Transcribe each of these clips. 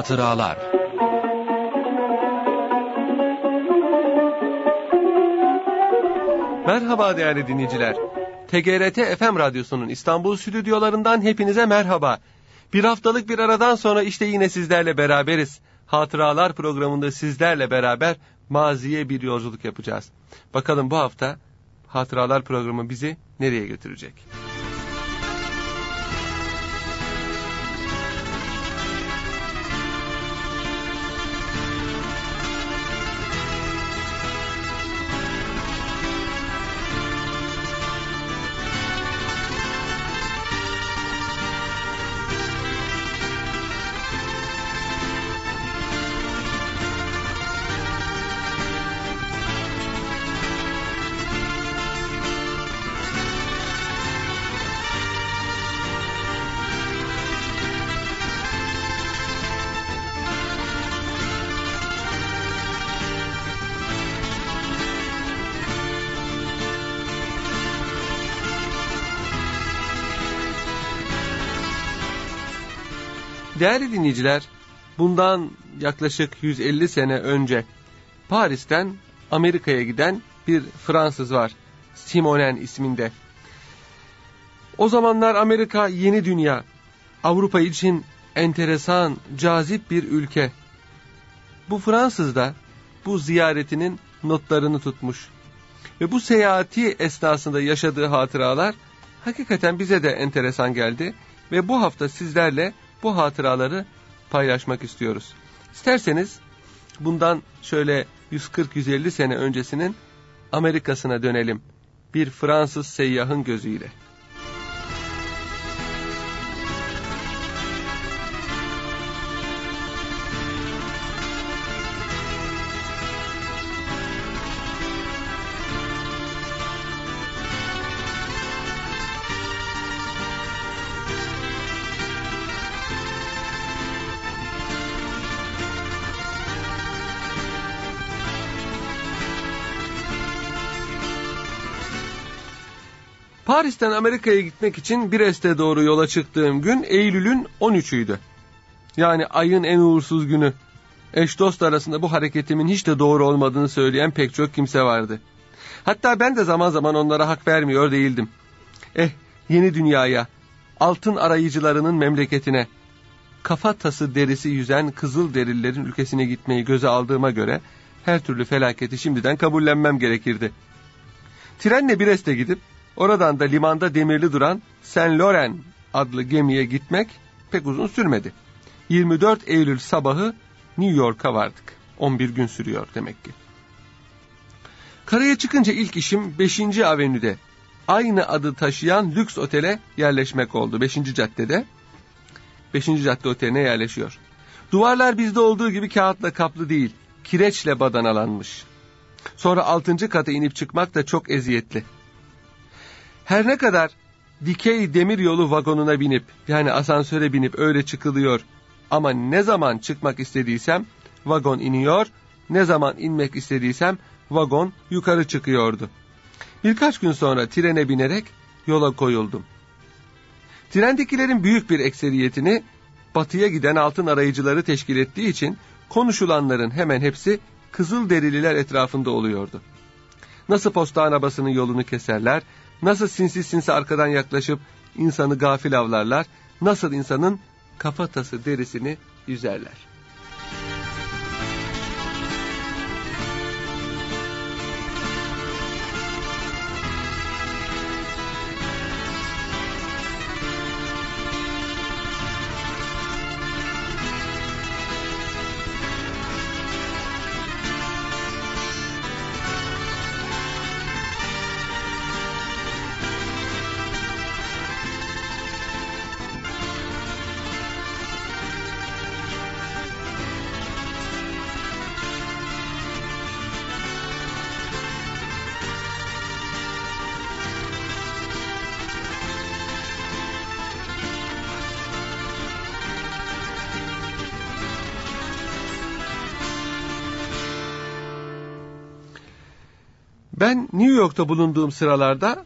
Hatıralar. Merhaba değerli dinleyiciler. TGRT FM Radyosu'nun İstanbul stüdyolarından hepinize merhaba. Bir haftalık bir aradan sonra işte yine sizlerle beraberiz. Hatıralar programında sizlerle beraber maziye bir yolculuk yapacağız. Bakalım bu hafta Hatıralar programı bizi nereye götürecek? Değerli dinleyiciler, bundan yaklaşık 150 sene önce Paris'ten Amerika'ya giden bir Fransız var, Simonen isminde. O zamanlar Amerika yeni dünya, Avrupa için enteresan, cazip bir ülke. Bu Fransız da bu ziyaretinin notlarını tutmuş. Ve bu seyahati esnasında yaşadığı hatıralar hakikaten bize de enteresan geldi. Ve bu hafta sizlerle bu hatıraları paylaşmak istiyoruz. İsterseniz bundan şöyle 140-150 sene öncesinin Amerika'sına dönelim. Bir Fransız seyyahın gözüyle. Paris'ten Amerika'ya gitmek için Brest'e doğru yola çıktığım gün Eylül'ün 13'üydü. Yani ayın en uğursuz günü. Eş dost arasında bu hareketimin hiç de doğru olmadığını söyleyen pek çok kimse vardı. Hatta ben de zaman zaman onlara hak vermiyor değildim. Yeni dünyaya, altın arayıcılarının memleketine, kafatası derisi yüzen Kızılderililerin ülkesine gitmeyi göze aldığıma göre her türlü felaketi şimdiden kabullenmem gerekirdi. Trenle Brest'e gidip oradan da limanda demirli duran Saint Laurent adlı gemiye gitmek pek uzun sürmedi. 24 Eylül sabahı New York'a vardık. 11 gün sürüyor demek ki. Karaya çıkınca ilk işim 5. Avenü'de aynı adı taşıyan lüks otele yerleşmek oldu. 5. caddede. 5. cadde oteline yerleşiyor. Duvarlar bizde olduğu gibi kağıtla kaplı değil, kireçle badanalanmış. Sonra 6. kata inip çıkmak da çok eziyetli. Her ne kadar dikey demiryolu vagonuna binip, yani asansöre binip öyle çıkılıyor ama ne zaman çıkmak istediysem vagon iniyor, ne zaman inmek istediysem vagon yukarı çıkıyordu. Birkaç gün sonra trene binerek yola koyuldum. Trendekilerin büyük bir ekseriyetini batıya giden altın arayıcıları teşkil ettiği için konuşulanların hemen hepsi Kızılderililer etrafında oluyordu. Nasıl posta arabasının yolunu keserler, nasıl sinsi sinsi arkadan yaklaşıp insanı gafil avlarlar, nasıl insanın kafatası derisini yüzerler. Ben New York'ta bulunduğum sıralarda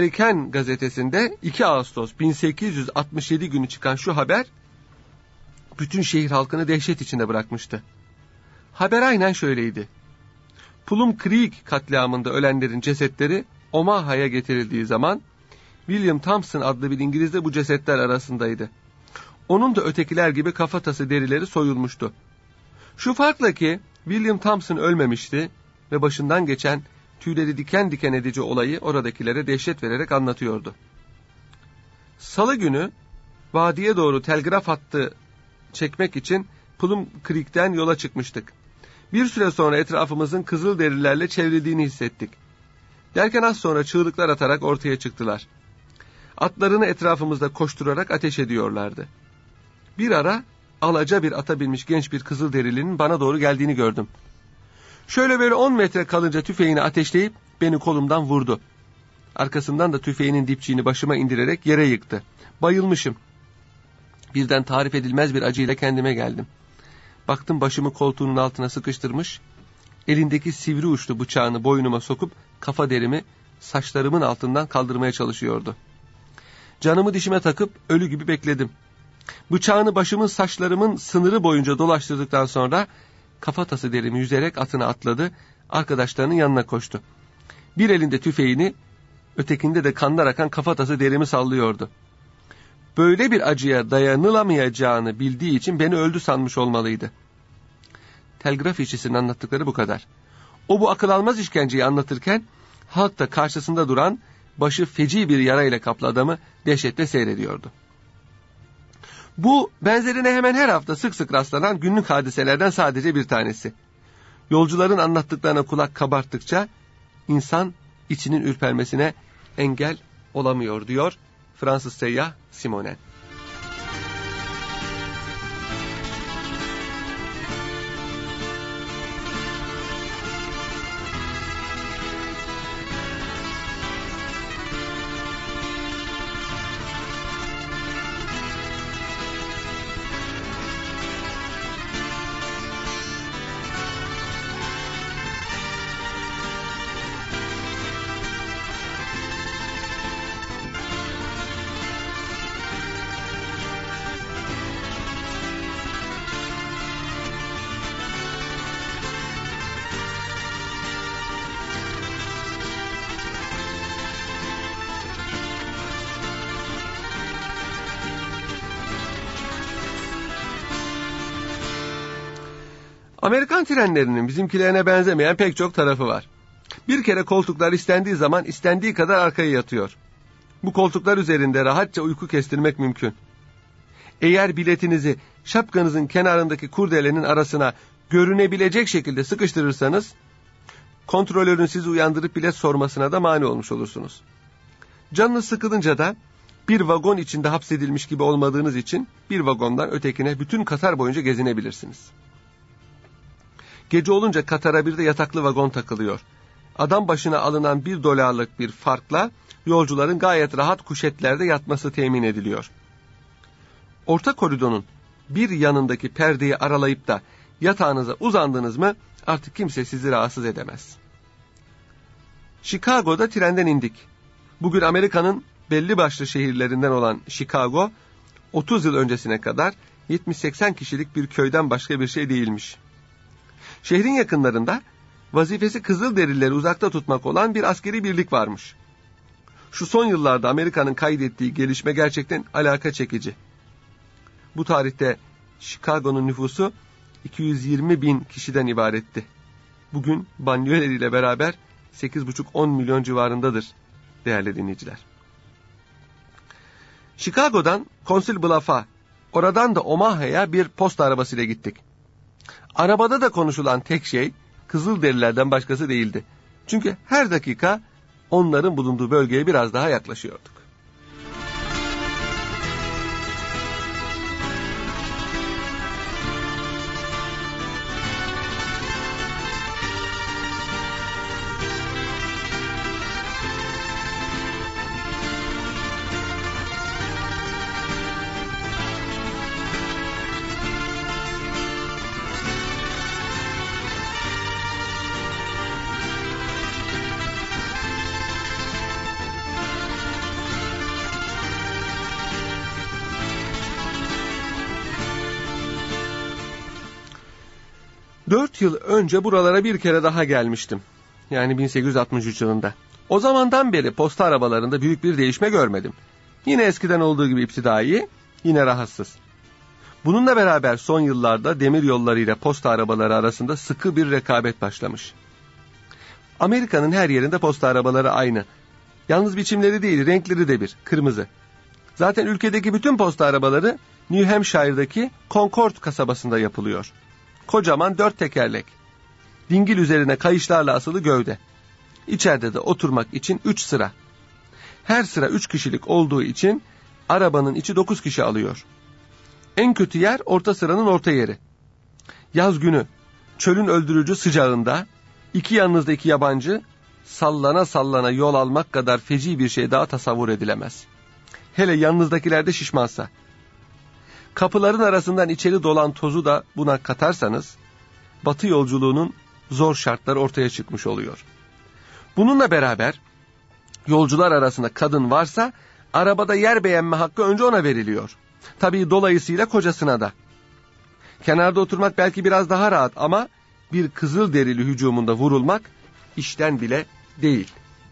Franco-Amerikan gazetesinde 2 Ağustos 1867 günü çıkan şu haber bütün şehir halkını dehşet içinde bırakmıştı. Haber aynen şöyleydi. Plum Creek katliamında ölenlerin cesetleri Omaha'ya getirildiği zaman William Thompson adlı bir İngiliz de bu cesetler arasındaydı. Onun da ötekiler gibi kafatası derileri soyulmuştu. Şu farkla ki William Thompson ölmemişti ve başından geçen tüyleri diken diken edici olayı oradakilere dehşet vererek anlatıyordu. Salı günü vadiye doğru telgraf hattı çekmek için Plum Creek'ten yola çıkmıştık. Bir süre sonra etrafımızın kızılderilerle çevrildiğini hissettik. Derken az sonra çığlıklar atarak ortaya çıktılar. Atlarını etrafımızda koşturarak ateş ediyorlardı. Bir ara alaca bir ata binmiş genç bir kızılderilinin bana doğru geldiğini gördüm. Şöyle böyle 10 metre kalınca tüfeğini ateşleyip beni kolumdan vurdu. Arkasından da tüfeğinin dipçiğini başıma indirerek yere yıktı. Bayılmışım. Birden tarif edilmez bir acıyla kendime geldim. Baktım başımı koltuğunun altına sıkıştırmış, elindeki sivri uçlu bıçağını boynuma sokup kafa derimi saçlarımın altından kaldırmaya çalışıyordu. Canımı dişime takıp ölü gibi bekledim. Bıçağını başımın saçlarımın sınırı boyunca dolaştırdıktan sonra kafatası derimi yüzerek atına atladı, arkadaşlarının yanına koştu. Bir elinde tüfeğini, ötekinde de kanlar akan kafatası derimi sallıyordu. Böyle bir acıya dayanılamayacağını bildiği için beni öldü sanmış olmalıydı. Telgraf işçisinin anlattıkları bu kadar. O bu akıl almaz işkenceyi anlatırken halk da karşısında duran başı feci bir yarayla kaplı adamı dehşetle seyrediyordu. Bu benzerine hemen her hafta sık sık rastlanan günlük hadiselerden sadece bir tanesi. Yolcuların anlattıklarına kulak kabarttıkça insan içinin ürpermesine engel olamıyor diyor Fransız seyyah Simonen. Amerikan trenlerinin bizimkilerine benzemeyen pek çok tarafı var. Bir kere koltuklar istendiği zaman istendiği kadar arkaya yatıyor. Bu koltuklar üzerinde rahatça uyku kestirmek mümkün. Eğer biletinizi şapkanızın kenarındaki kurdelenin arasına görünebilecek şekilde sıkıştırırsanız, kontrolörün sizi uyandırıp bilet sormasına da mani olmuş olursunuz. Canınız sıkılınca da bir vagon içinde hapsedilmiş gibi olmadığınız için bir vagondan ötekine bütün Katar boyunca gezinebilirsiniz. Gece olunca Katar'a bir de yataklı vagon takılıyor. Adam başına alınan $1 bir farkla yolcuların gayet rahat kuşetlerde yatması temin ediliyor. Orta koridorun bir yanındaki perdeyi aralayıp da yatağınıza uzandınız mı artık kimse sizi rahatsız edemez. Chicago'da trenden indik. Bugün Amerika'nın belli başlı şehirlerinden olan Chicago, 30 yıl öncesine kadar 70-80 kişilik bir köyden başka bir şey değilmiş. Şehrin yakınlarında vazifesi Kızılderilileri uzakta tutmak olan bir askeri birlik varmış. Şu son yıllarda Amerika'nın kaydettiği gelişme gerçekten alaka çekici. Bu tarihte Chicago'nun nüfusu 220 bin kişiden ibaretti. Bugün banliyöleriyle beraber 8,5-10 milyon civarındadır değerli dinleyiciler. Chicago'dan Council Bluff'a, oradan da Omaha'ya bir posta arabasıyla gittik. Arabada da konuşulan tek şey Kızılderililerden başkası değildi. Çünkü her dakika onların bulunduğu bölgeye biraz daha yaklaşıyorduk. 4 yıl önce buralara bir kere daha gelmiştim. Yani 1863 yılında. O zamandan beri posta arabalarında büyük bir değişme görmedim. Yine eskiden olduğu gibi iptidai, yine rahatsız. Bununla beraber son yıllarda demir yolları ile posta arabaları arasında sıkı bir rekabet başlamış. Amerika'nın her yerinde posta arabaları aynı. Yalnız biçimleri değil, renkleri de bir, kırmızı. Zaten ülkedeki bütün posta arabaları New Hampshire'daki Concord kasabasında yapılıyor. Kocaman 4 tekerlek. Dingil üzerine kayışlarla asılı gövde. İçeride de oturmak için 3 sıra. Her sıra 3 kişilik olduğu için arabanın içi 9 kişi alıyor. En kötü yer orta sıranın orta yeri. Yaz günü çölün öldürücü sıcağında 2 yanınızda 2 yabancı sallana sallana yol almak kadar feci bir şey daha tasavvur edilemez. Hele yanınızdakiler de şişmansa. Kapıların arasından içeri dolan tozu da buna katarsanız Batı yolculuğunun zor şartları ortaya çıkmış oluyor. Bununla beraber yolcular arasında kadın varsa arabada yer beğenme hakkı önce ona veriliyor. Tabii dolayısıyla kocasına da. Kenarda oturmak belki biraz daha rahat ama bir Kızılderili hücumunda vurulmak işten bile değil.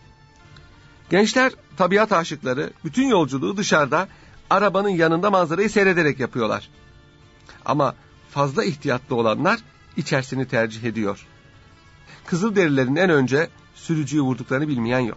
Gençler, tabiat aşıkları bütün yolculuğu dışarıda arabanın yanında manzarayı seyrederek yapıyorlar. Ama fazla ihtiyatlı olanlar içerisini tercih ediyor. Kızılderililerin en önce sürücüyü vurduklarını bilmeyen yok.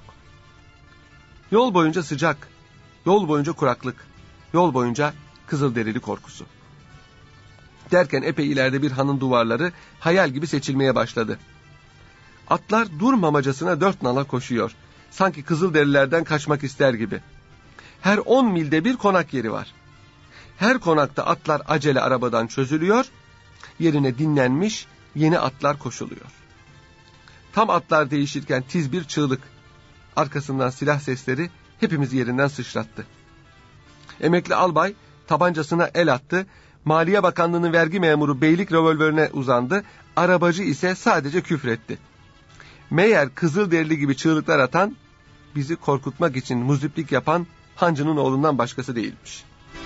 Yol boyunca sıcak, yol boyunca kuraklık, yol boyunca Kızılderili korkusu. Derken epey ileride bir hanın duvarları hayal gibi seçilmeye başladı. Atlar durmamacasına 4 nala koşuyor. Sanki Kızılderililerden kaçmak ister gibi. Her 10 milde bir konak yeri var. Her konakta atlar acele arabadan çözülüyor, yerine dinlenmiş yeni atlar koşuluyor. Tam atlar değişirken tiz bir çığlık, arkasından silah sesleri hepimizi yerinden sıçrattı. Emekli albay tabancasına el attı, Maliye Bakanlığı'nın vergi memuru beylik revolverine uzandı, arabacı ise sadece küfretti. Meğer Kızılderili gibi çığlıklar atan, bizi korkutmak için muziplik yapan hancının oğlundan başkası değilmiş.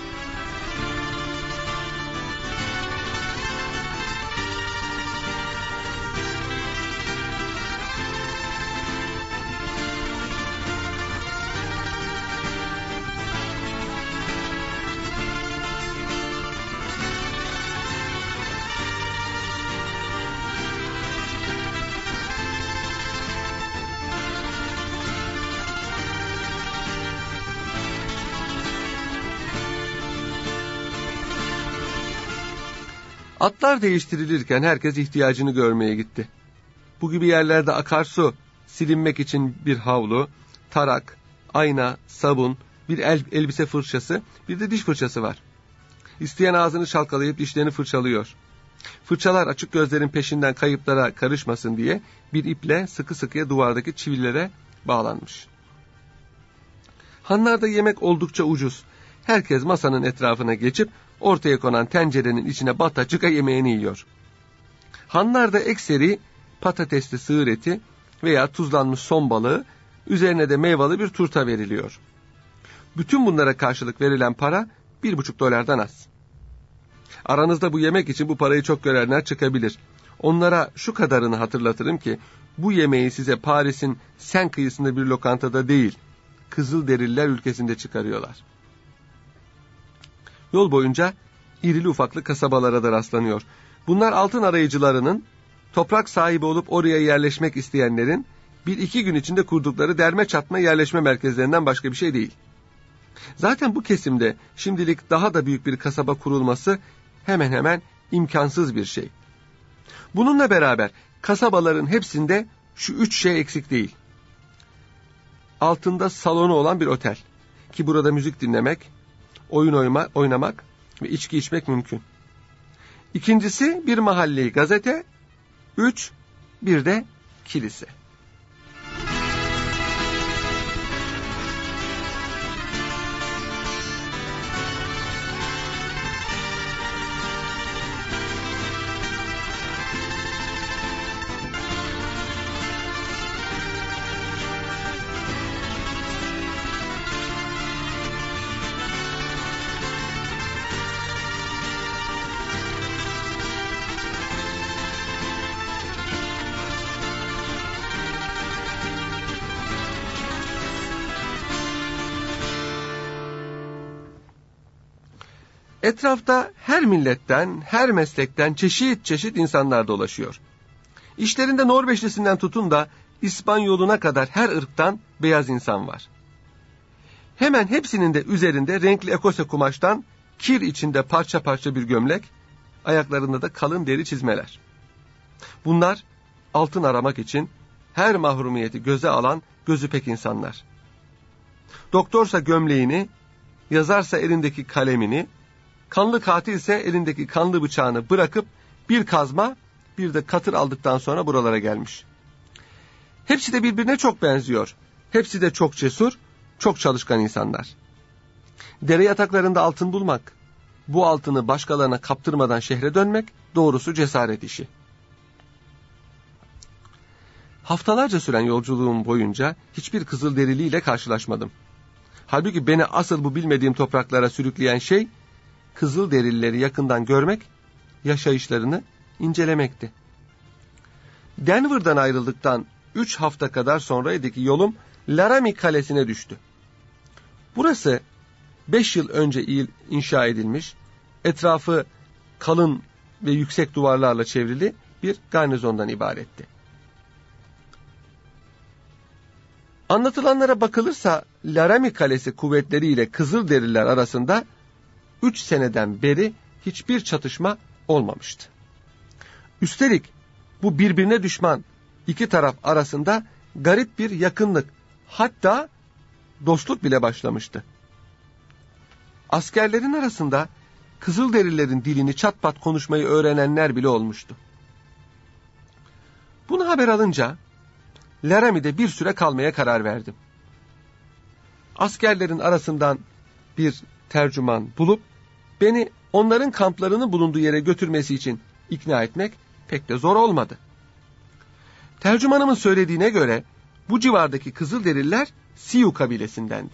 Atlar değiştirilirken herkes ihtiyacını görmeye gitti. Bu gibi yerlerde akarsu, silinmek için bir havlu, tarak, ayna, sabun, bir elbise fırçası, bir de diş fırçası var. İsteyen ağzını çalkalayıp dişlerini fırçalıyor. Fırçalar açık gözlerin peşinden kayıplara karışmasın diye bir iple sıkı sıkıya duvardaki çivilere bağlanmış. Hanlarda yemek oldukça ucuz. Herkes masanın etrafına geçip ortaya konan tencerenin içine bata çıka yemeğini yiyor. Hanlarda ekseri patatesli sığır eti veya tuzlanmış son balığı, üzerine de meyveli bir turta veriliyor. Bütün bunlara karşılık verilen para $1,5 az. Aranızda bu yemek için bu parayı çok görenler çıkabilir. Onlara şu kadarını hatırlatırım ki bu yemeği size Paris'in Sen kıyısında bir lokantada değil, Kızılderililer ülkesinde çıkarıyorlar. Yol boyunca irili ufaklı kasabalara da rastlanıyor. Bunlar altın arayıcılarının, toprak sahibi olup oraya yerleşmek isteyenlerin 1-2 gün içinde kurdukları derme çatma yerleşme merkezlerinden başka bir şey değil. Zaten bu kesimde şimdilik daha da büyük bir kasaba kurulması hemen hemen imkansız bir şey. Bununla beraber kasabaların hepsinde şu 3 şey eksik değil. Altında salonu olan bir otel, ki burada müzik dinlemek, oyun oynamak ve içki içmek mümkün. İkincisi bir mahalli gazete, 3 bir de kilise. Etrafta her milletten, her meslekten çeşit çeşit insanlar dolaşıyor. İşlerinde Norveçlisinden tutun da İspanyoluna kadar her ırktan beyaz insan var. Hemen hepsinin de üzerinde renkli ekose kumaştan kir içinde parça parça bir gömlek, ayaklarında da kalın deri çizmeler. Bunlar altın aramak için her mahrumiyeti göze alan gözü pek insanlar. Doktorsa gömleğini, yazarsa elindeki kalemini, kanlı katilse elindeki kanlı bıçağını bırakıp bir kazma, bir de katır aldıktan sonra buralara gelmiş. Hepsi de birbirine çok benziyor. Hepsi de çok cesur, çok çalışkan insanlar. Dere yataklarında altın bulmak, bu altını başkalarına kaptırmadan şehre dönmek doğrusu cesaret işi. Haftalarca süren yolculuğum boyunca hiçbir Kızılderiliyle karşılaşmadım. Halbuki beni asıl bu bilmediğim topraklara sürükleyen şey, Kızılderilileri yakından görmek, yaşayışlarını incelemekti. Denver'dan ayrıldıktan 3 hafta kadar sonraydı yolum Laramie Kalesi'ne düştü. Burası 5 yıl önce inşa edilmiş, etrafı kalın ve yüksek duvarlarla çevrili bir garnizondan ibaretti. Anlatılanlara bakılırsa Laramie Kalesi kuvvetleriyle Kızılderililer arasında 3 seneden beri hiçbir çatışma olmamıştı. Üstelik bu birbirine düşman iki taraf arasında garip bir yakınlık, hatta dostluk bile başlamıştı. Askerlerin arasında Kızılderililerin dilini çat pat konuşmayı öğrenenler bile olmuştu. Bunu haber alınca Laramie'de bir süre kalmaya karar verdim. Askerlerin arasından bir tercüman bulup beni onların kamplarının bulunduğu yere götürmesi için ikna etmek pek de zor olmadı. Tercümanımın söylediğine göre bu civardaki Kızılderililer Sioux kabilesindendi.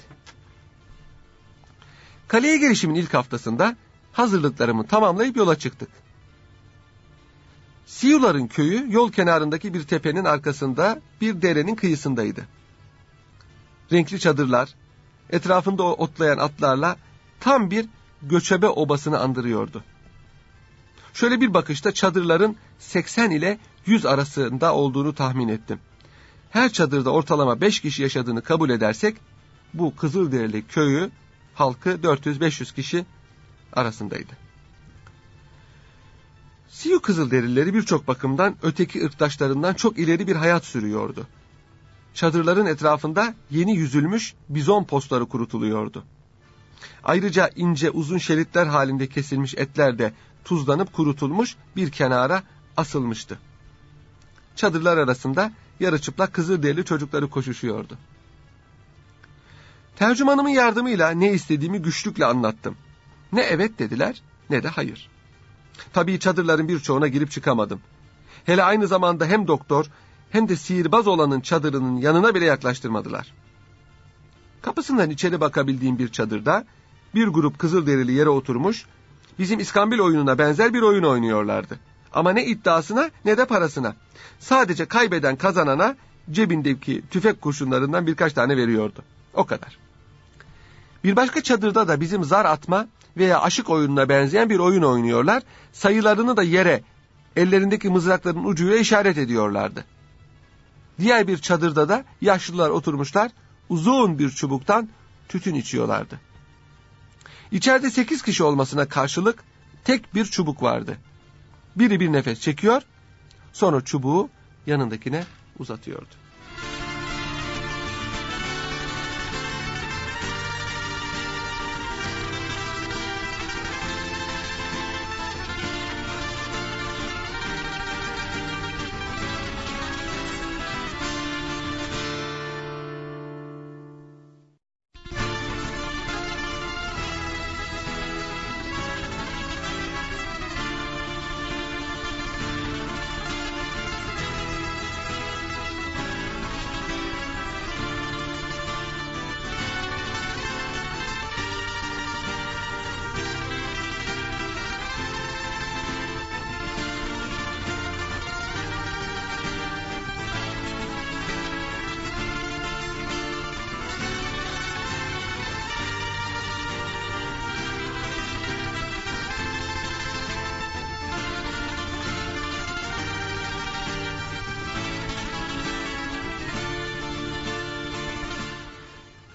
Kaleye girişimin ilk haftasında hazırlıklarımı tamamlayıp yola çıktık. Sioux'ların köyü yol kenarındaki bir tepenin arkasında bir derenin kıyısındaydı. Renkli çadırlar, etrafında otlayan atlarla tam bir göçebe obasını andırıyordu. Şöyle bir bakışta çadırların 80 ile 100 arasında olduğunu tahmin ettim. Her çadırda ortalama 5 kişi yaşadığını kabul edersek, bu Kızılderili köyü halkı 400-500 kişi arasındaydı. Sioux Kızılderilileri birçok bakımdan öteki ırktaşlarından çok ileri bir hayat sürüyordu. Çadırların etrafında yeni yüzülmüş bizon postları kurutuluyordu. Ayrıca ince uzun şeritler halinde kesilmiş etler de tuzlanıp kurutulmuş bir kenara asılmıştı. Çadırlar arasında yarı çıplak Kızılderili çocukları koşuşuyordu. Tercümanımın yardımıyla ne istediğimi güçlükle anlattım. Ne evet dediler ne de hayır. Tabii çadırların birçoğuna girip çıkamadım. Hele aynı zamanda hem doktor hem de sihirbaz olanın çadırının yanına bile yaklaştırmadılar. Kapısından içeri bakabildiğim bir çadırda bir grup Kızılderili yere oturmuş, bizim İskambil oyununa benzer bir oyun oynuyorlardı. Ama ne iddiasına ne de parasına. Sadece kaybeden kazanana cebindeki tüfek kurşunlarından birkaç tane veriyordu. O kadar. Bir başka çadırda da bizim zar atma veya aşık oyununa benzeyen bir oyun oynuyorlar. Sayılarını da yere ellerindeki mızrakların ucuyla işaret ediyorlardı. Diğer bir çadırda da yaşlılar oturmuşlar, uzun bir çubuktan tütün içiyorlardı. İçeride 8 kişi olmasına karşılık tek bir çubuk vardı. Biri bir nefes çekiyor, sonra çubuğu yanındakine uzatıyordu.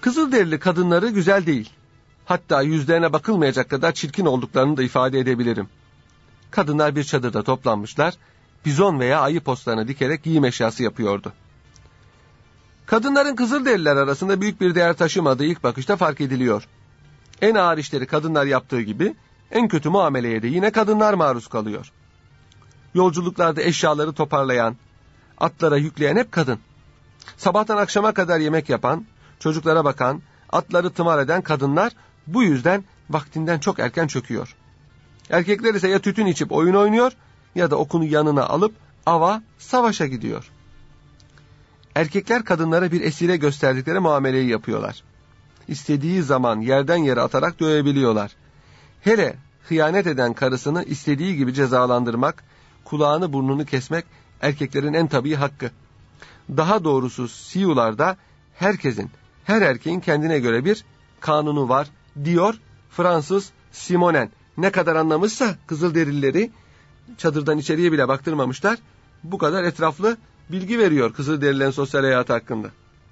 Kızılderili kadınları güzel değil. Hatta yüzlerine bakılmayacak kadar çirkin olduklarını da ifade edebilirim. Kadınlar bir çadırda toplanmışlar, bizon veya ayı postlarını dikerek giyim eşyası yapıyordu. Kadınların Kızılderililer arasında büyük bir değer taşımadığı ilk bakışta fark ediliyor. En ağır işleri kadınlar yaptığı gibi, en kötü muameleye de yine kadınlar maruz kalıyor. Yolculuklarda eşyaları toparlayan, atlara yükleyen hep kadın. Sabahtan akşama kadar yemek yapan, çocuklara bakan, atları tımar eden kadınlar bu yüzden vaktinden çok erken çöküyor. Erkekler ise ya tütün içip oyun oynuyor ya da okunu yanına alıp ava, savaşa gidiyor. Erkekler kadınlara bir esire gösterdikleri muameleyi yapıyorlar. İstediği zaman yerden yere atarak dövebiliyorlar. Hele hıyanet eden karısını istediği gibi cezalandırmak, kulağını burnunu kesmek erkeklerin en tabii hakkı. Daha doğrusu Siyularda her erkeğin kendine göre bir kanunu var diyor Fransız Simonen. Ne kadar anlamışsa Kızılderilileri çadırdan içeriye bile baktırmamışlar. Bu kadar etraflı bilgi veriyor Kızılderililerin sosyal hayatı hakkında.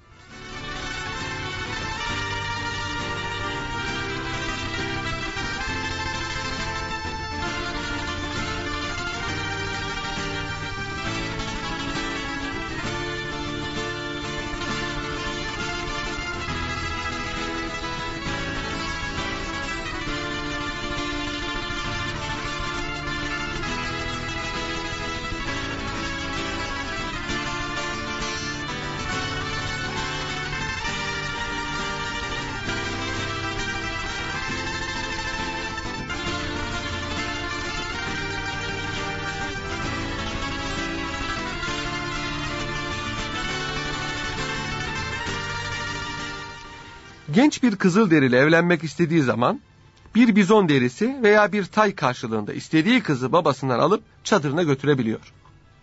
Genç bir Kızılderili evlenmek istediği zaman bir bizon derisi veya bir tay karşılığında istediği kızı babasından alıp çadırına götürebiliyor.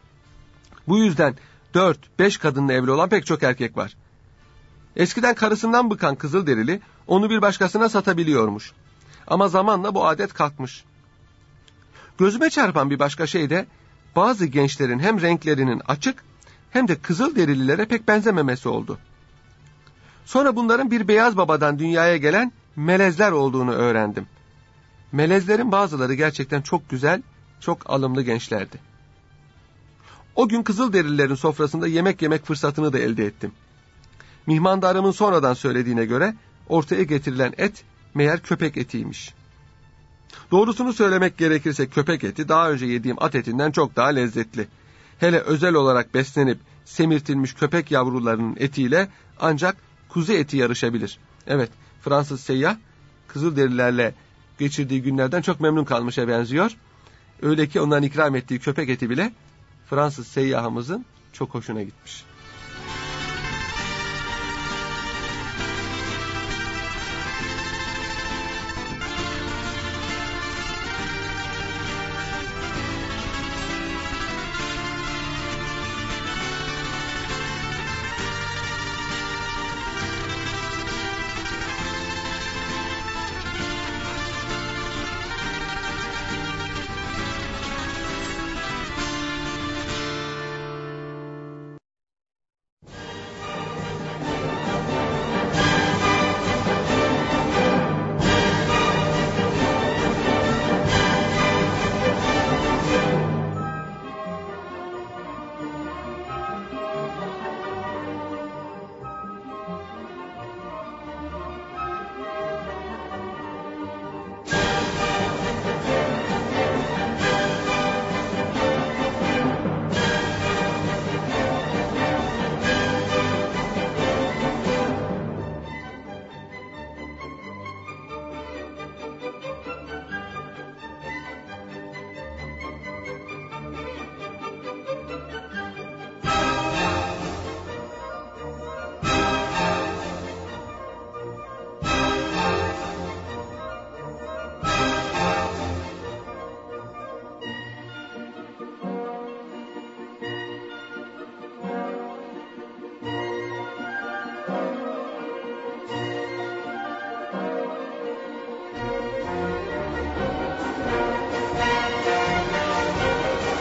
Bu yüzden 4-5 kadınla evli olan pek çok erkek var. Eskiden karısından bıkan Kızılderili onu bir başkasına satabiliyormuş. Ama zamanla bu adet kalkmış. Gözüme çarpan bir başka şey de bazı gençlerin hem renklerinin açık hem de Kızılderililere pek benzememesi oldu. Sonra bunların bir beyaz babadan dünyaya gelen melezler olduğunu öğrendim. Melezlerin bazıları gerçekten çok güzel, çok alımlı gençlerdi. O gün Kızılderililerin sofrasında yemek yemek fırsatını da elde ettim. Mihmandarımın sonradan söylediğine göre ortaya getirilen et meğer köpek etiymiş. Doğrusunu söylemek gerekirse köpek eti daha önce yediğim at etinden çok daha lezzetli. Hele özel olarak beslenip semirtilmiş köpek yavrularının etiyle ancak kuzu eti yarışabilir. Evet, Fransız seyyah Kızılderililerle geçirdiği günlerden çok memnun kalmışa benziyor. Öyle ki onların ikram ettiği köpek eti bile Fransız seyyahımızın çok hoşuna gitmiş.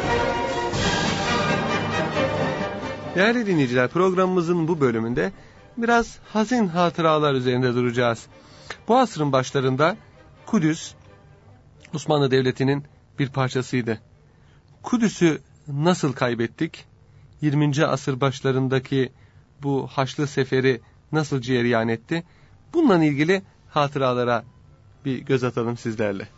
Değerli dinleyiciler, programımızın bu bölümünde biraz hazin hatıralar üzerinde duracağız. Bu asrın başlarında Kudüs, Osmanlı Devleti'nin bir parçasıydı. Kudüs'ü nasıl kaybettik? 20. asır başlarındaki bu Haçlı Seferi nasıl cereyan etti? Bununla ilgili hatıralara bir göz atalım sizlerle.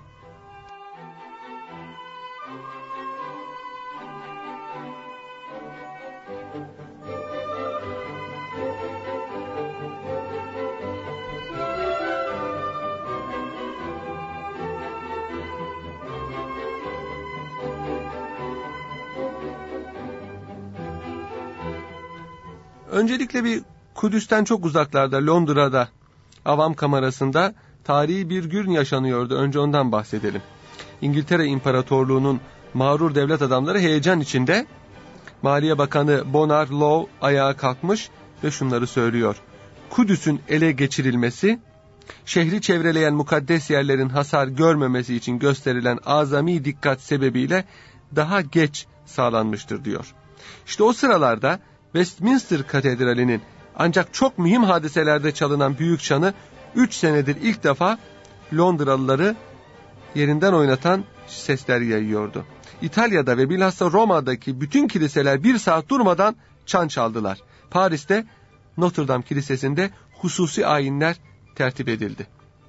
Öncelikle bir Kudüs'ten çok uzaklarda Londra'da Avam Kamerası'nda tarihi bir gün yaşanıyordu. Önce ondan bahsedelim. İngiltere İmparatorluğu'nun mağrur devlet adamları heyecan içinde. Maliye Bakanı Bonar Law ayağa kalkmış ve şunları söylüyor. Kudüs'ün ele geçirilmesi, şehri çevreleyen mukaddes yerlerin hasar görmemesi için gösterilen azami dikkat sebebiyle daha geç sağlanmıştır diyor. İşte o sıralarda Westminster Katedrali'nin ancak çok mühim hadiselerde çalınan büyük çanı 3 senedir ilk defa Londralıları yerinden oynatan sesler yayıyordu. İtalya'da ve bilhassa Roma'daki bütün kiliseler bir saat durmadan çan çaldılar. Paris'te Notre Dame Kilisesi'nde hususi ayinler tertip edildi.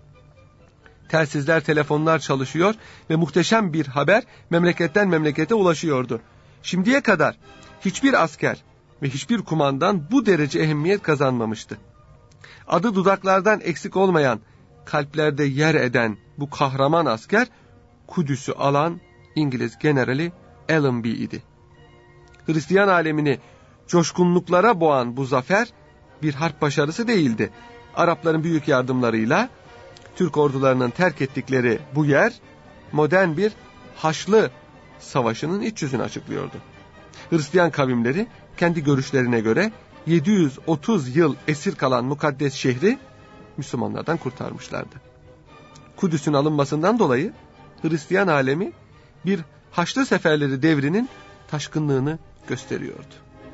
Telsizler, telefonlar çalışıyor ve muhteşem bir haber memleketten memlekete ulaşıyordu. Şimdiye kadar hiçbir asker ve hiçbir kumandan bu derece ehemmiyet kazanmamıştı. Adı dudaklardan eksik olmayan, kalplerde yer eden bu kahraman asker, Kudüs'ü alan İngiliz generali Allenby idi. Hristiyan alemini coşkunluklara boğan bu zafer bir harp başarısı değildi. Arapların büyük yardımlarıyla Türk ordularının terk ettikleri bu yer modern bir Haçlı Savaşı'nın iç yüzünü açıklıyordu. Hristiyan kavimleri kendi görüşlerine göre 730 yıl esir kalan mukaddes şehri Müslümanlardan kurtarmışlardı. Kudüs'ün alınmasından dolayı Hristiyan alemi bir Haçlı Seferleri devrinin taşkınlığını gösteriyordu.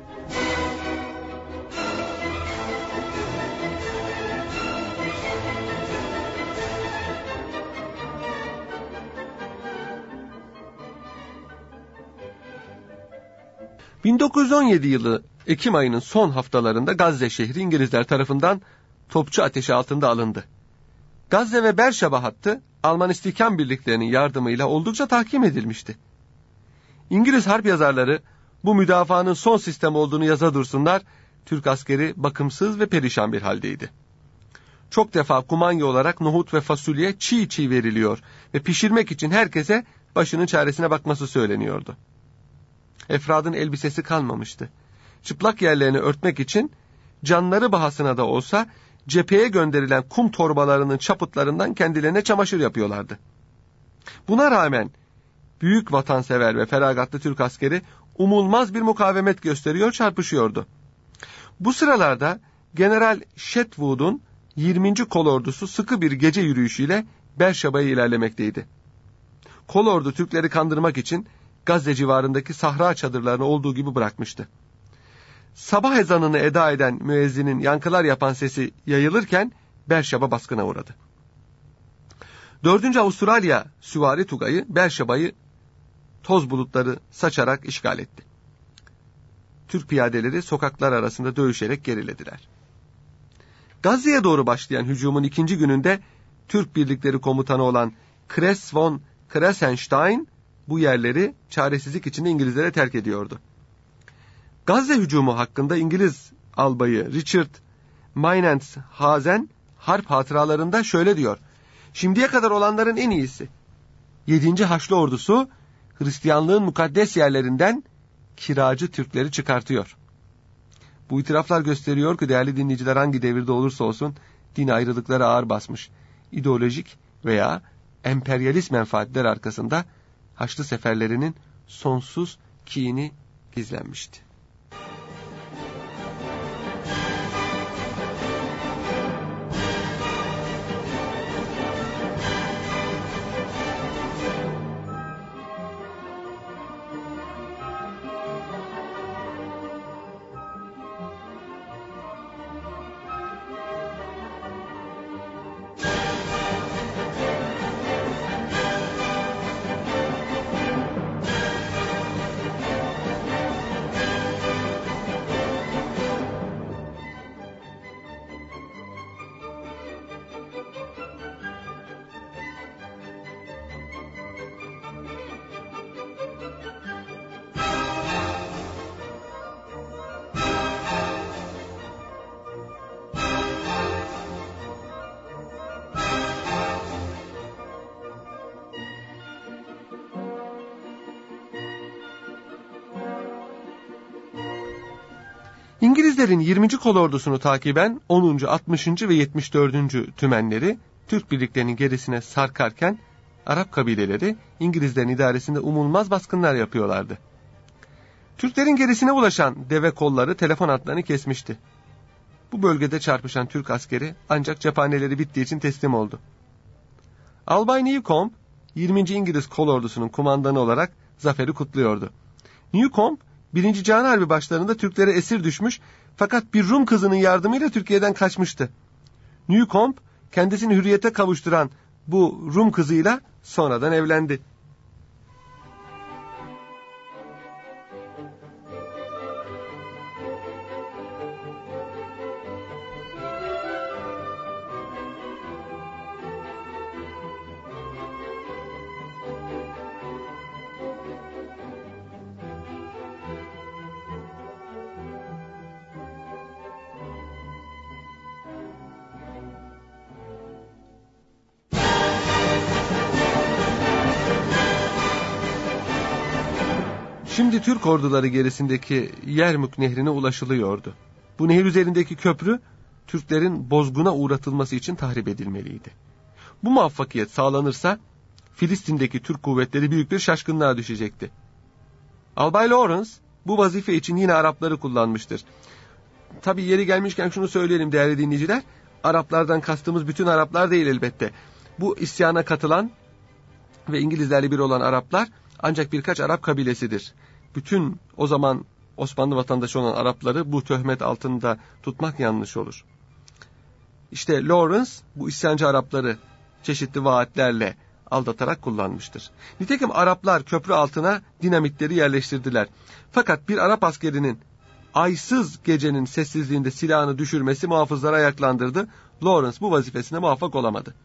...1917 yılı Ekim ayının son haftalarında Gazze şehri İngilizler tarafından topçu ateşi altında alındı. Gazze ve Berşeba hattı Alman istihkam birliklerinin yardımıyla oldukça tahkim edilmişti. İngiliz harp yazarları bu müdafaanın son sistem olduğunu yaza dursunlar, Türk askeri bakımsız ve perişan bir haldeydi. Çok defa kumanya olarak nohut ve fasulye çiğ çiğ veriliyor ve pişirmek için herkese başının çaresine bakması söyleniyordu. Efradın elbisesi kalmamıştı. Çıplak yerlerini örtmek için canları bahasına da olsa cepheye gönderilen kum torbalarının çaputlarından kendilerine çamaşır yapıyorlardı. Buna rağmen büyük vatansever ve feragatlı Türk askeri umulmaz bir mukavemet gösteriyor, çarpışıyordu. Bu sıralarda General Shetwood'un 20. kolordusu sıkı bir gece yürüyüşüyle Berşeba'ya ilerlemekteydi. Kolordu Türkleri kandırmak için Gazze civarındaki sahra çadırlarını olduğu gibi bırakmıştı. Sabah ezanını eda eden müezzinin yankılar yapan sesi yayılırken Berşeba baskına uğradı. 4. Avustralya süvari tugayı Berşeba'yı toz bulutları saçarak işgal etti. Türk piyadeleri sokaklar arasında dövüşerek gerilediler. Gazze'ye doğru başlayan hücumun 2. gününde Türk birlikleri komutanı olan Kress von Kressenstein bu yerleri çaresizlik içinde İngilizlere terk ediyordu. Gazze hücumu hakkında İngiliz albayı Richard Maynard-Hazen harp hatıralarında şöyle diyor. Şimdiye kadar olanların en iyisi. 7. Haçlı ordusu Hristiyanlığın mukaddes yerlerinden kiracı Türkleri çıkartıyor. Bu itiraflar gösteriyor ki değerli dinleyiciler, hangi devirde olursa olsun din ayrılıkları ağır basmış. İdeolojik veya emperyalist menfaatler arkasında Haçlı seferlerinin sonsuz kini gizlenmişti. İngilizlerin 20. kolordusunu takiben 10. 60. ve 74. tümenleri Türk birliklerinin gerisine sarkarken Arap kabileleri İngilizlerin idaresinde umulmaz baskınlar yapıyorlardı. Türklerin gerisine ulaşan deve kolları telefon hatlarını kesmişti. Bu bölgede çarpışan Türk askeri ancak cephaneleri bittiği için teslim oldu. Albay Newcomb 20. İngiliz kolordusunun kumandanı olarak zaferi kutluyordu. Newcomb 1. Cihan Harbi başlarında Türklere esir düşmüş fakat bir Rum kızının yardımıyla Türkiye'den kaçmıştı. Newcomb kendisini hürriyete kavuşturan bu Rum kızıyla sonradan evlendi. Şimdi Türk orduları gerisindeki Yermük Nehri'ne ulaşılıyordu. Bu nehir üzerindeki köprü Türklerin bozguna uğratılması için tahrip edilmeliydi. Bu muvaffakiyet sağlanırsa Filistin'deki Türk kuvvetleri büyük bir şaşkınlığa düşecekti. Albay Lawrence bu vazife için yine Arapları kullanmıştır. Tabii yeri gelmişken şunu söyleyelim değerli dinleyiciler. Araplardan kastımız bütün Araplar değil elbette. Bu isyana katılan ve İngilizlerle bir olan Araplar ancak birkaç Arap kabilesidir. Bütün o zaman Osmanlı vatandaşı olan Arapları bu töhmet altında tutmak yanlış olur. İşte Lawrence bu isyancı Arapları çeşitli vaatlerle aldatarak kullanmıştır. Nitekim Araplar köprü altına dinamitleri yerleştirdiler. Fakat bir Arap askerinin aysız gecenin sessizliğinde silahını düşürmesi muhafızları ayaklandırdı. Lawrence bu vazifesine muvaffak olamadı.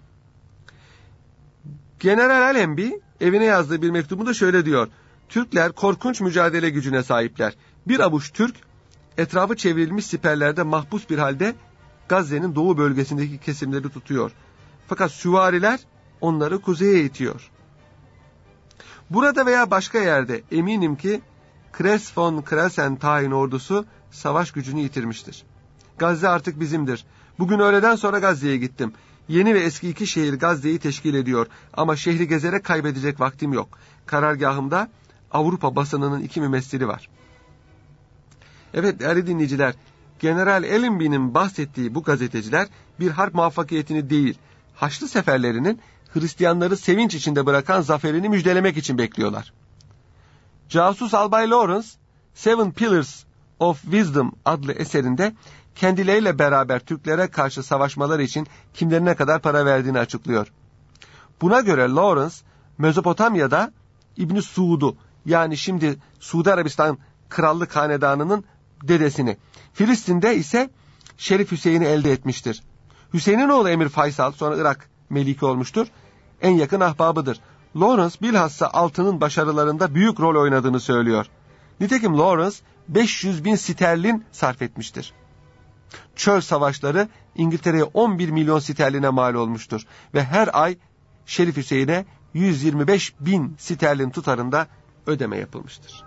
General Allenby evine yazdığı bir mektubunda şöyle diyor. Türkler korkunç mücadele gücüne sahipler. Bir avuç Türk etrafı çevrilmiş siperlerde mahpus bir halde Gazze'nin doğu bölgesindeki kesimleri tutuyor. Fakat süvariler onları kuzeye itiyor. Burada veya başka yerde eminim ki Kress von Kressenthal'in ordusu savaş gücünü yitirmiştir. Gazze artık bizimdir. Bugün öğleden sonra Gazze'ye gittim. Yeni ve eski iki şehir Gazze'yi teşkil ediyor. Ama şehri gezerek kaybedecek vaktim yok. Karargahımda Avrupa basınının 2 mümessili var. Evet değerli dinleyiciler, General Allenby'nin bahsettiği bu gazeteciler bir harp muvaffakiyetini değil, Haçlı seferlerinin Hristiyanları sevinç içinde bırakan zaferini müjdelemek için bekliyorlar. Casus Albay Lawrence, Seven Pillars of Wisdom adlı eserinde kendileriyle beraber Türklere karşı savaşmaları için kimlerine kadar para verdiğini açıklıyor. Buna göre Lawrence, Mezopotamya'da İbn Suud'u yani şimdi Suudi Arabistan Krallık Hanedanı'nın dedesini, Filistin'de ise Şerif Hüseyin'i elde etmiştir. Hüseyin'in oğlu Emir Faysal sonra Irak meliki olmuştur. En yakın ahbabıdır. Lawrence bilhassa altının başarılarında büyük rol oynadığını söylüyor. Nitekim Lawrence 500.000 sterlin sarf etmiştir. Çöl savaşları İngiltere'ye 11 milyon sterline mal olmuştur ve her ay Şerif Hüseyin'e 125.000 sterlin tutarında ödeme yapılmıştır.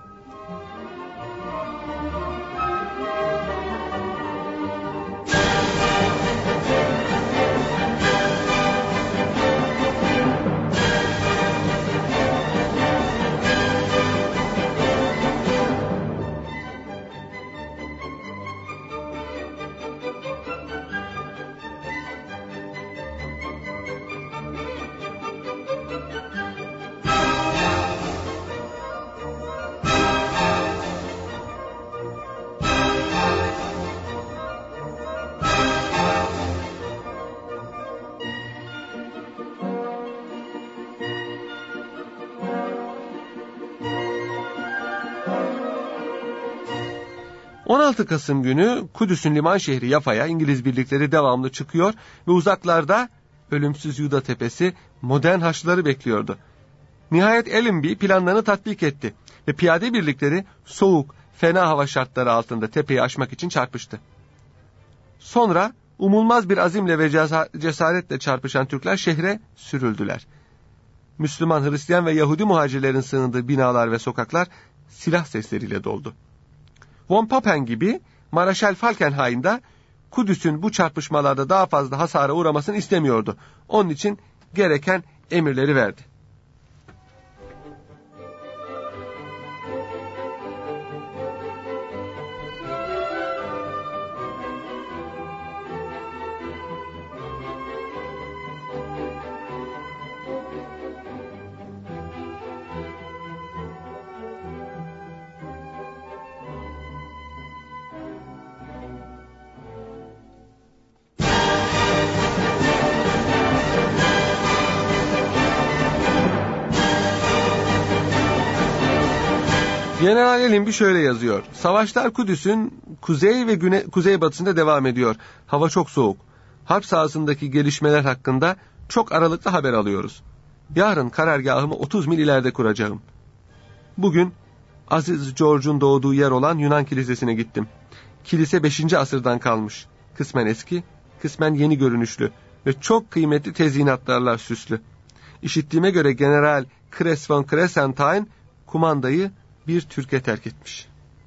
16 Kasım günü Kudüs'ün liman şehri Yafa'ya İngiliz birlikleri devamlı çıkıyor ve uzaklarda ölümsüz Yuda Tepesi modern Haçlıları bekliyordu. Nihayet Allenby planlarını tatbik etti ve piyade birlikleri soğuk, fena hava şartları altında tepeyi aşmak için çarpıştı. Sonra umulmaz bir azimle ve cesaretle çarpışan Türkler şehre sürüldüler. Müslüman, Hristiyan ve Yahudi muhacirlerin sığındığı binalar ve sokaklar silah sesleriyle doldu. Von Papen gibi Maraşal Falkenhayn da Kudüs'ün bu çarpışmalarda daha fazla hasara uğramasını istemiyordu. Onun için gereken emirleri verdi. General Allenby şöyle yazıyor. Savaşlar Kudüs'ün kuzey ve kuzeybatısında devam ediyor. Hava çok soğuk. Harp sahasındaki gelişmeler hakkında çok aralıklı haber alıyoruz. Yarın karargahımı 30 mil ileride kuracağım. Bugün Aziz George'un doğduğu yer olan Yunan Kilisesi'ne gittim. Kilise 5. asırdan kalmış. Kısmen eski, kısmen yeni görünüşlü ve çok kıymetli tezyinatlarla süslü. İşittiğime göre General Kress von Crescentine kumandayı bir Türk'e terk etmiş.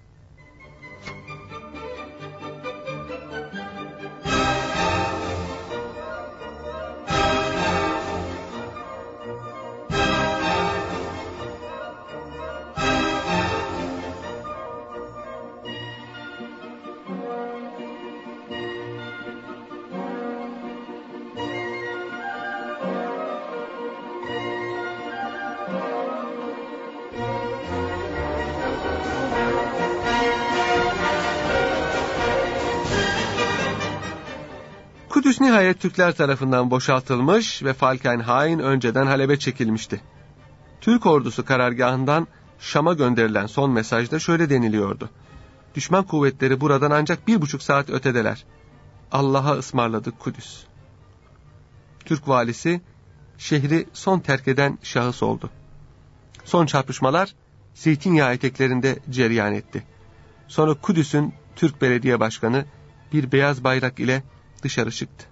Kudüs nihayet Türkler tarafından boşaltılmış ve Falkenhayn önceden Halep'e çekilmişti. Türk ordusu karargahından Şam'a gönderilen son mesajda şöyle deniliyordu. Düşman kuvvetleri buradan ancak 1,5 saat ötedeler. Allah'a ısmarladık Kudüs. Türk valisi şehri son terk eden şahıs oldu. Son çarpışmalar Zeytinyağı eteklerinde cereyan etti. Sonra Kudüs'ün Türk belediye başkanı bir beyaz bayrak ile dışarı çıktı.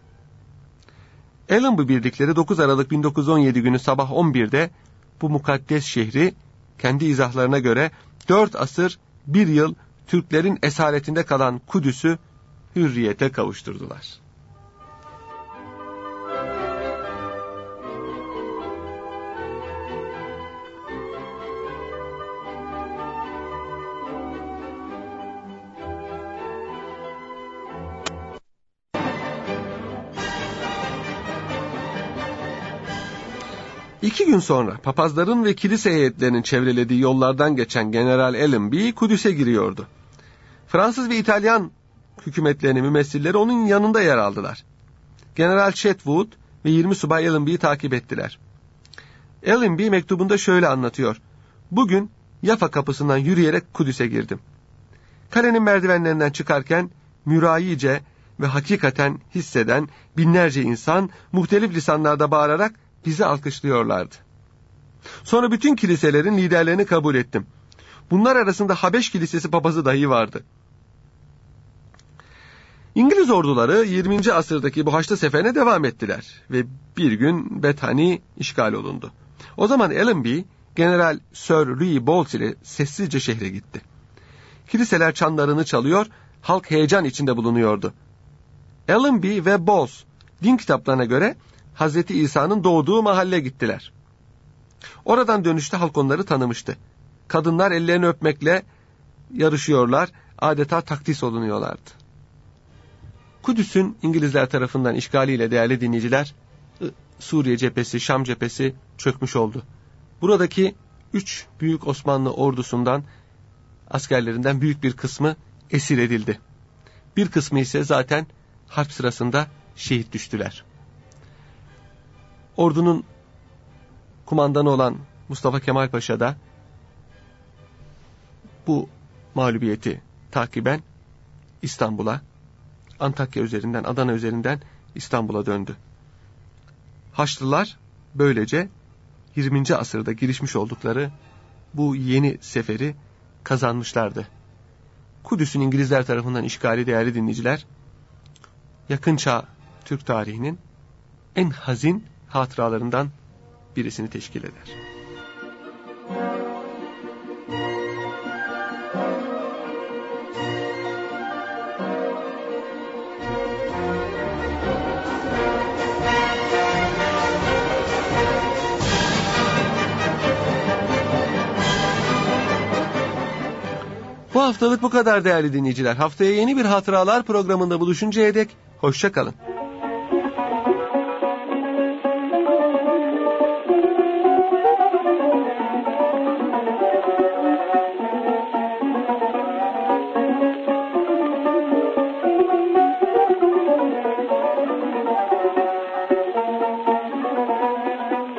Allenby birlikleri 9 Aralık 1917 günü sabah 11'de bu mukaddes şehri kendi izahlarına göre 4 asır 1 yıl Türklerin esaretinde kalan Kudüs'ü hürriyete kavuşturdular. İki gün sonra papazların ve kilise heyetlerinin çevrelediği yollardan geçen General Allenby Kudüs'e giriyordu. Fransız ve İtalyan hükümetlerinin mümessilleri onun yanında yer aldılar. General Chetwood ve 20 subay Allenby'yi takip ettiler. Allenby mektubunda şöyle anlatıyor. Bugün Yafa kapısından yürüyerek Kudüs'e girdim. Kalenin merdivenlerinden çıkarken mürayice ve hakikaten hisseden binlerce insan muhtelif lisanlarda bağırarak bizi alkışlıyorlardı. Sonra bütün kiliselerin liderlerini kabul ettim. Bunlar arasında Habeş Kilisesi papazı dahi vardı. İngiliz orduları 20. asırdaki bu Haçlı seferine devam ettiler ve bir gün Bethany işgal olundu. O zaman Allenby, General Sir Louis Bowles ile sessizce şehre gitti. Kiliseler çanlarını çalıyor, halk heyecan içinde bulunuyordu. Allenby ve Bowles, din kitaplarına göre Hazreti İsa'nın doğduğu mahalle gittiler. Oradan dönüşte halk onları tanımıştı. Kadınlar ellerini öpmekle yarışıyorlar, adeta takdis olunuyorlardı. Kudüs'ün İngilizler tarafından işgaliyle değerli dinleyiciler, Suriye cephesi, Şam cephesi çökmüş oldu. Buradaki 3 büyük Osmanlı ordusundan, askerlerinden büyük bir kısmı esir edildi. Bir kısmı ise zaten harp sırasında şehit düştüler. Ordunun kumandanı olan Mustafa Kemal Paşa da bu mağlubiyeti takiben İstanbul'a, Antakya üzerinden, Adana üzerinden İstanbul'a döndü. Haçlılar böylece 20. asırda girişmiş oldukları bu yeni seferi kazanmışlardı. Kudüs'ün İngilizler tarafından işgali, değerli dinleyiciler, yakın çağ Türk tarihinin en hazin hatıralarından birisini teşkil eder. haftalık bu kadar değerli dinleyiciler. Haftaya yeni bir Hatıralar programında buluşuncaya dek hoşça kalın.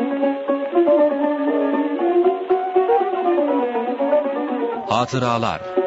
Hatıralar.